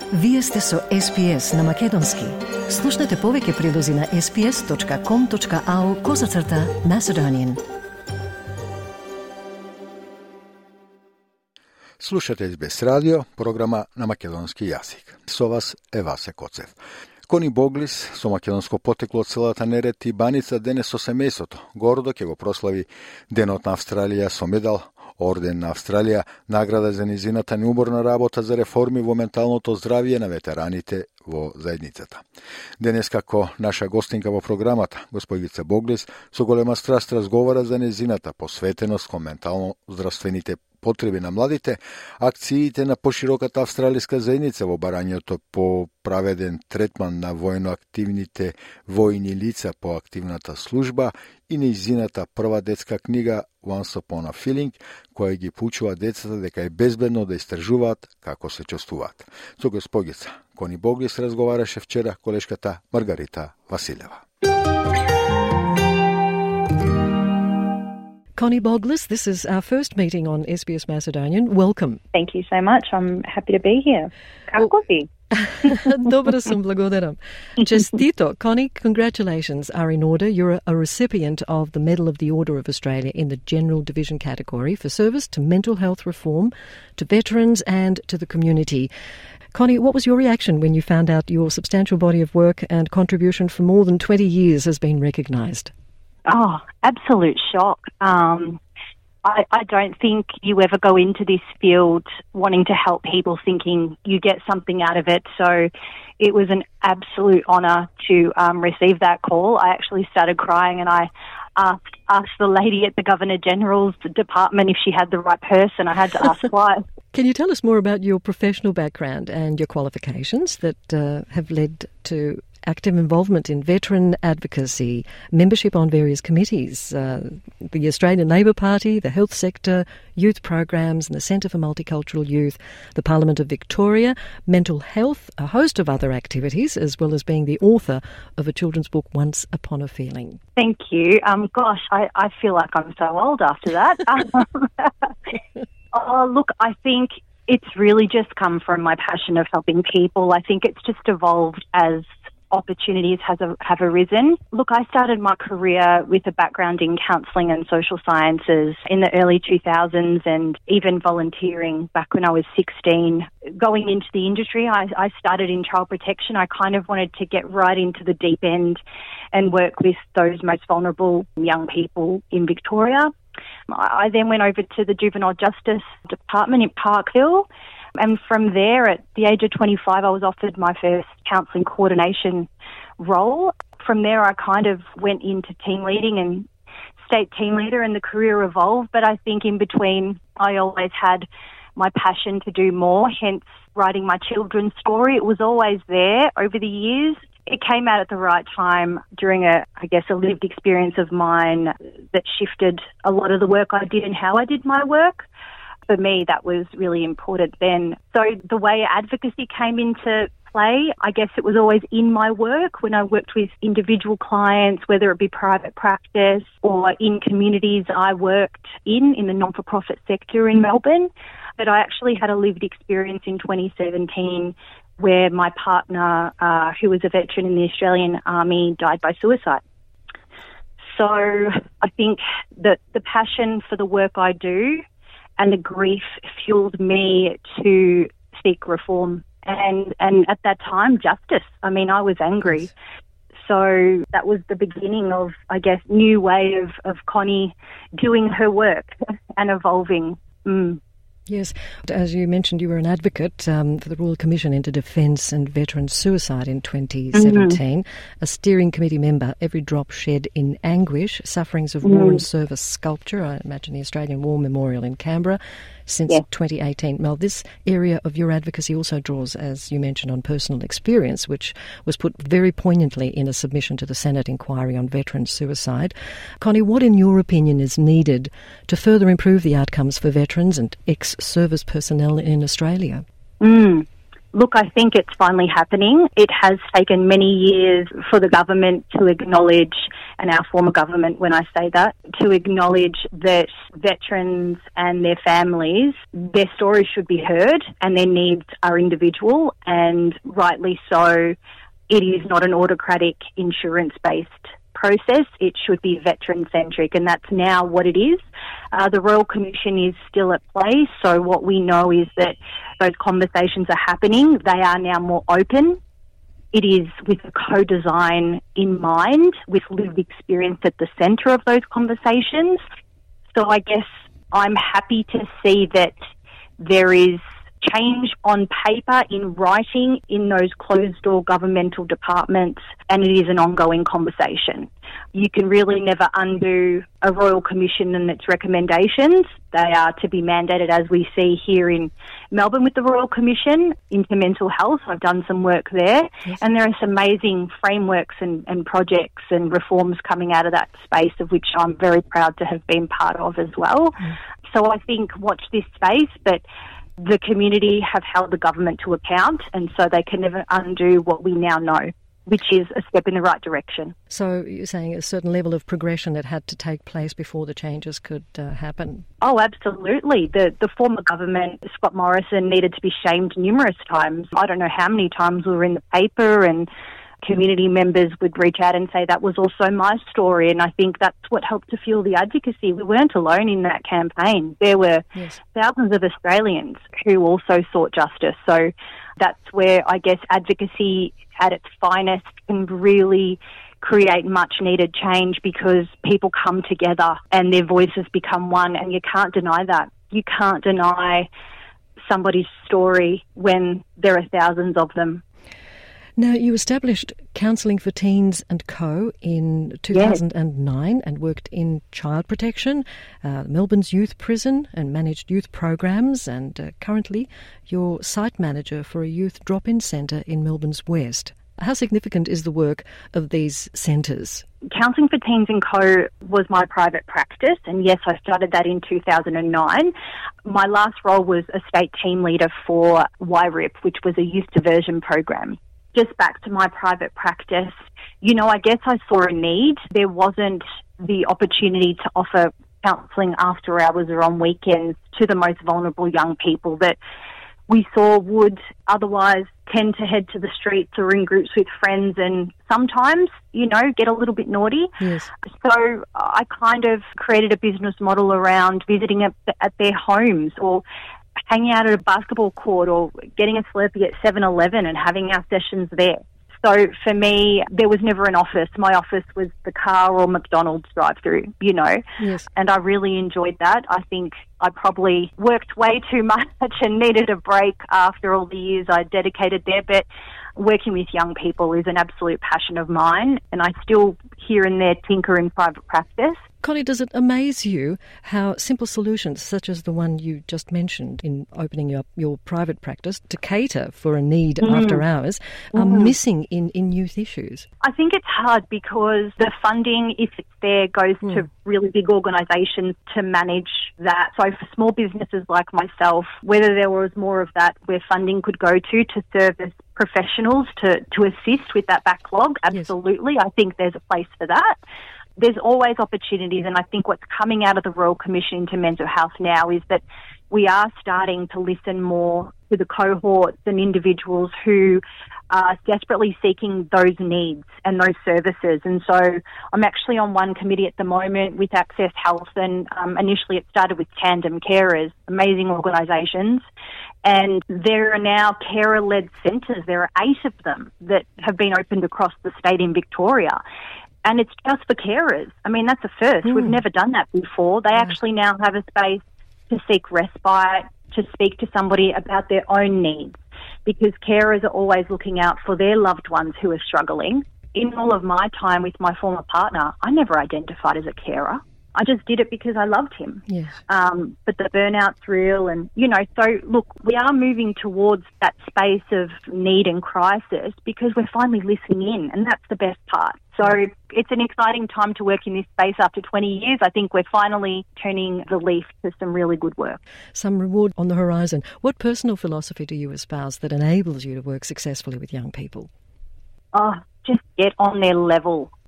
Вие сте со SPS на Македонски. Слушнете повеќе прилози на sps.com.au/Macedonian. Слушате SBS радио, програма на македонски јазик. Со вас е Васе Коцев. Кони Боглис, со македонско потекло од селата Нерет и Баница, денес со семејството гордо ќе го прослави Денот на Австралија со медал, Орден на Австралија, награда за низината неуморна работа за реформи во менталното здравје на ветераните во заедницата. Денес, како наша гостинка во програмата, господица Боглис, со голема страст разговара за низината посветеност кон ментално здравствените потреби на младите, акциите на пошироката австралиска заедница во барањето по праведен третман на војноактивните војни лица по активната служба и нејзината прва детска книга Once Upon a Feeling, која ги поучува децата дека е безбедно да истражуваат како се чувствуваат. Со господица Кони Боглис разговараше вчера колешката Маргарита Василева. Connie Bogliss, this is our first meeting on SBS Macedonian. Welcome. Thank you so much. I'm happy to be here. Kako si? Добро сум, благодарам. Честито. Connie, congratulations are in order. You're a recipient of the Medal of the Order of Australia in the General Division category for service to mental health reform, to veterans and to the community. Connie, what was your reaction when you found out your substantial body of work and contribution for more than 20 years has been recognised? Oh, absolute shock. I don't think you ever go into this field wanting to help people thinking you get something out of it. So it was an absolute honour to receive that call. I actually started crying and I asked the lady at the Governor-General's department if she had the right person. I had to ask twice. Can you tell us more about your professional background and your qualifications that have led to active involvement in veteran advocacy, membership on various committees, the Australian Labor Party, the health sector, youth programs and the Centre for Multicultural Youth, the Parliament of Victoria, mental health, a host of other activities, as well as being the author of a children's book, Once Upon a Feeling? Thank you. Gosh, I feel like I'm so old after that. Look, I think it's really just come from my passion of helping people. I think it's just evolved as opportunities have arisen. Look, I started my career with a background in counselling and social sciences in the early 2000s and even volunteering back when I was 16. Going into the industry, I started in child protection. I kind of wanted to get right into the deep end and work with those most vulnerable young people in Victoria. I then went over to the Juvenile Justice Department in Parkville. And from there, at the age of 25, I was offered my first counselling coordination role. From there, I kind of went into team leading and state team leader, and the career evolved. But I think in between, I always had my passion to do more, hence writing my children's story. It was always there over the years. It came out at the right time during a lived experience of mine that shifted a lot of the work I did and how I did my work. For me, that was really important then. So the way advocacy came into play, I guess it was always in my work when I worked with individual clients, whether it be private practice or in communities I worked in the non-for-profit sector in Melbourne. But I actually had a lived experience in 2017 where my partner, who was a veteran in the Australian Army, died by suicide. So I think that the passion for the work I do and the grief fueled me to seek reform and at that time, justice. I mean, I was angry. Yes. So that was the beginning of, I guess, new way of Connie doing her work and evolving. Yes. As you mentioned, you were an advocate for the Royal Commission into Defence and Veteran Suicide in 2017, a steering committee member, Every Drop Shed in Anguish, Sufferings of War and Service Sculpture, I imagine the Australian War Memorial in Canberra, since 2018. Mel, this area of your advocacy also draws, as you mentioned, on personal experience, which was put very poignantly in a submission to the Senate inquiry on veteran suicide. Connie, what in your opinion is needed to further improve the outcomes for veterans and ex-service personnel in Australia? Look, I think it's finally happening. It has taken many years for the government to acknowledge and our former government when I say that, to acknowledge that veterans and their families, their stories should be heard and their needs are individual, and rightly so. It is not an autocratic insurance-based process. It should be veteran-centric, and that's now what it is. The Royal Commission is still at play, so what we know is that those conversations are happening. They are now more open. It is with a co-design in mind, with lived experience at the centre of those conversations. So I guess I'm happy to see that there is change on paper, in writing, in those closed-door governmental departments, and it is an ongoing conversation. You can really never undo a Royal Commission and its recommendations. They are to be mandated, as we see here in Melbourne with the Royal Commission into mental health. I've done some work there, yes. And there are some amazing frameworks and projects and reforms coming out of that space, of which I'm very proud to have been part of as well. So I think watch this space, but the community have held the government to account, and so they can never undo what we now know, which is a step in the right direction. So you're saying a certain level of progression that had to take place before the changes could happen? Oh, absolutely. The former government, Scott Morrison, needed to be shamed numerous times. I don't know how many times we were in the paper, and community members would reach out and say that was also my story, and I think that's what helped to fuel the advocacy. We weren't alone in that campaign. There were thousands of Australians who also sought justice. So that's where I guess advocacy at its finest can really create much needed change, because people come together and their voices become one, and you can't deny that. You can't deny somebody's story when there are thousands of them. Now, you established Counselling for Teens and Co. in 2009 and worked in child protection, Melbourne's youth prison, and managed youth programs, and currently you're site manager for a youth drop-in centre in Melbourne's West. How significant is the work of these centres? Counselling for Teens and Co. was my private practice, and yes, I started that in 2009. My last role was a state team leader for YRIP, which was a youth diversion program. Just back to my private practice, I guess I saw a need. There wasn't the opportunity to offer counselling after hours or on weekends to the most vulnerable young people that we saw would otherwise tend to head to the streets or in groups with friends and sometimes, get a little bit naughty. Yes. So I kind of created a business model around visiting at their homes, or hanging out at a basketball court, or getting a Slurpee at 7-Eleven and having our sessions there. So for me, there was never an office. My office was the car or McDonald's drive-through, Yes. And I really enjoyed that. I think I probably worked way too much and needed a break after all the years I dedicated there, but working with young people is an absolute passion of mine, and I still here and there tinker in private practice. Connie, does it amaze you how simple solutions, such as the one you just mentioned in opening up your private practice to cater for a need after hours, are missing in youth issues? I think it's hard because the funding, if it's there, goes to really big organisations to manage that. So for small businesses like myself, whether there was more of that where funding could go to service professionals to assist with that backlog, absolutely. Yes. I think there's a place for that. There's always opportunities, and I think what's coming out of the Royal Commission into mental health now is that we are starting to listen more to the cohorts and individuals who are desperately seeking those needs and those services. And so I'm actually on one committee at the moment with Access Health, and initially it started with Tandem Carers, amazing organisations. And there are now carer-led centres. There are 8 of them that have been opened across the state in Victoria. And it's just for carers. I mean, that's a first. We've never done that before. They actually now have a space to seek respite, to speak to somebody about their own needs, because carers are always looking out for their loved ones who are struggling. In all of my time with my former partner, I never identified as a carer. I just did it because I loved him. Yes. But the burnout's real, and, so look, we are moving towards that space of need and crisis because we're finally listening in, and that's the best part. So it's an exciting time to work in this space after 20 years. I think we're finally turning the leaf to some really good work. Some reward on the horizon. What personal philosophy do you espouse that enables you to work successfully with young people? Just get on their level.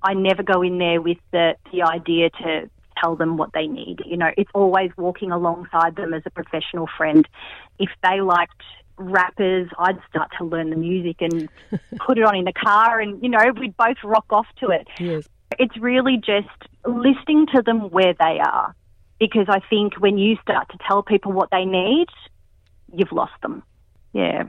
I never go in there with the idea to tell them what they need. You know, it's always walking alongside them as a professional friend. If they liked rappers, I'd start to learn the music and put it on in the car and, you know, we'd both rock off to it. Yes. It's really just listening to them where they are, because I think when you start to tell people what they need, you've lost them. Yeah.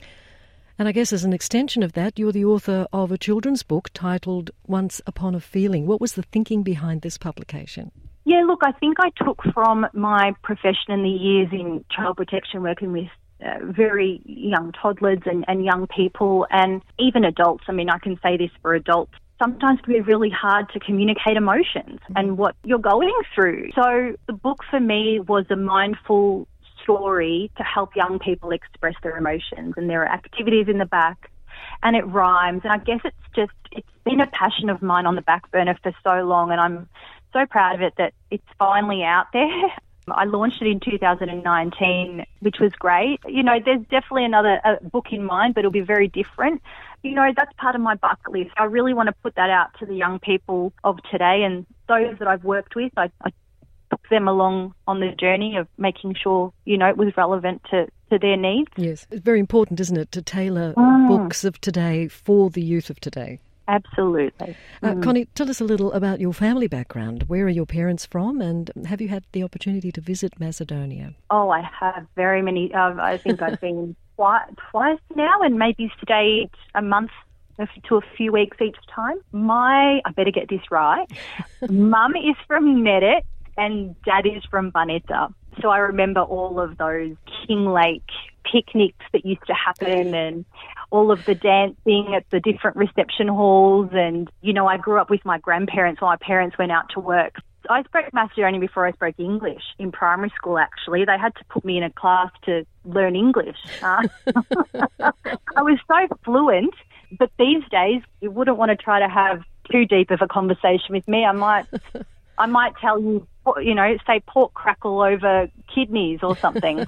And I guess as an extension of that, you're the author of a children's book titled Once Upon a Feeling. What was the thinking behind this publication? Yeah, look, I think I took from my profession and the years in child protection working with very young toddlers and young people and even adults. I mean, I can say this for adults. Sometimes it can be really hard to communicate emotions and what you're going through. So the book for me was a mindful story to help young people express their emotions, and there are activities in the back and it rhymes. And I guess it's been a passion of mine on the back burner for so long, and I'm so proud of it that it's finally out there. I launched it in 2019, which was great. You know, there's definitely another book in mind, but it'll be very different. You know, that's part of my bucket list. I really want to put that out to the young people of today, and those that I've worked with, I took them along on the journey of making sure, you know, it was relevant to their needs. Yes, it's very important, isn't it, to tailor books of today for the youth of today. Absolutely. Connie, tell us a little about your family background. Where are your parents from, and have you had the opportunity to visit Macedonia? Oh, I have very many. I think I've been twice now, and maybe stayed a month to a few weeks each time. I better get this right. Mum is from Neret and Dad is from Baneta. So I remember all of those Kinglake picnics that used to happen and all of the dancing at the different reception halls. And, you know, I grew up with my grandparents while my parents went out to work. I spoke Macedonian before I spoke English in primary school, actually. They had to put me in a class to learn English. I was so fluent, but these days you wouldn't want to try to have too deep of a conversation with me. I might tell you, you know, say pork crackle over kidneys or something.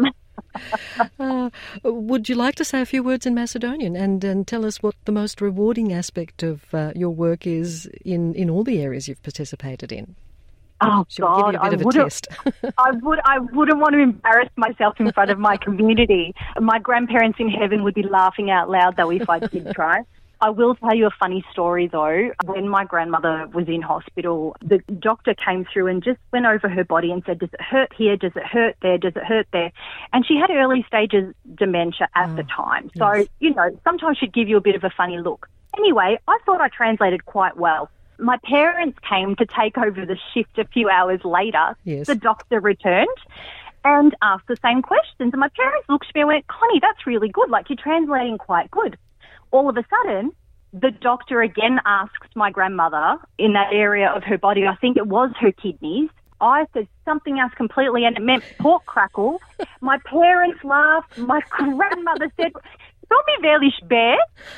Would you like to say a few words in Macedonian and tell us what the most rewarding aspect of your work is in all the areas you've participated in? Oh, Shall God, we give you a bit of a test? I wouldn't want to embarrass myself in front of my community. My grandparents in heaven would be laughing out loud, though, if I did try. I will tell you a funny story, though. When my grandmother was in hospital, the doctor came through and just went over her body and said, does it hurt here? Does it hurt there? Does it hurt there? And she had early stages dementia at the time. So, yes. You know, sometimes she'd give you a bit of a funny look. Anyway, I thought I translated quite well. My parents came to take over the shift a few hours later. Yes. The doctor returned and asked the same questions. And my parents looked at me and went, Connie, that's really good. Like, you're translating quite good. All of a sudden, the doctor again asked my grandmother in that area of her body, I think it was her kidneys. I said something else completely, and it meant pork crackle. My parents laughed. My grandmother said, "Don't be very bear,"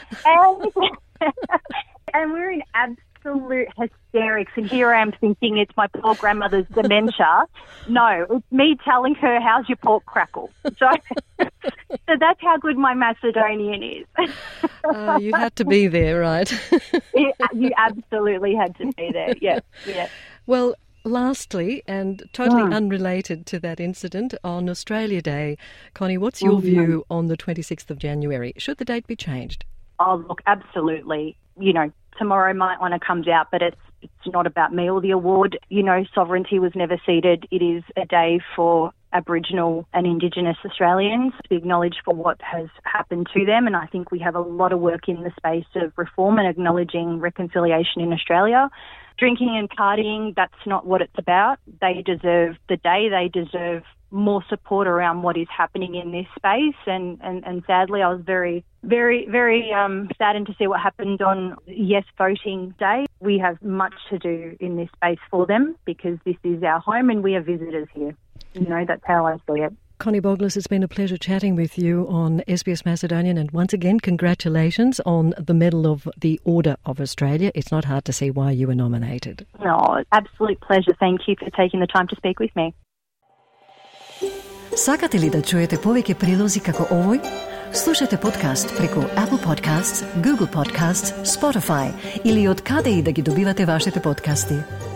and we're in absolute hysterics. And here I am thinking it's my poor grandmother's dementia. No, it's me telling her, "How's your pork crackle?" So that's how good my Macedonian is. You had to be there, right? You absolutely had to be there. Yeah. Well, lastly, and totally unrelated to that incident, on Australia Day, Connie, what's your view on the 26th of January? Should the date be changed? Oh, look, absolutely. You know, tomorrow when it comes out, but it's not about me or the award. You know, sovereignty was never ceded. It is a day for Aboriginal and Indigenous Australians to be acknowledged for what has happened to them. And I think we have a lot of work in the space of reform and acknowledging reconciliation in Australia. Drinking and partying, that's not what it's about. They deserve the day. They deserve more support around what is happening in this space. And sadly, I was very, very, very saddened to see what happened on Yes Voting Day. We have much to do in this space for them because this is our home and we are visitors here. You know, that's how I see it. Connie Boglis, it's been a pleasure chatting with you on SBS Macedonian, and once again, congratulations on the Medal of the Order of Australia. It's not hard to see why you were nominated. No, absolute pleasure. Thank you for taking the time to speak with me. Сакате ли да чуете повеќе прилози како овој? Слушайте подкаст преку Apple Podcasts, Google Podcasts, Spotify или откаде и да ги добивате вашите подкасти.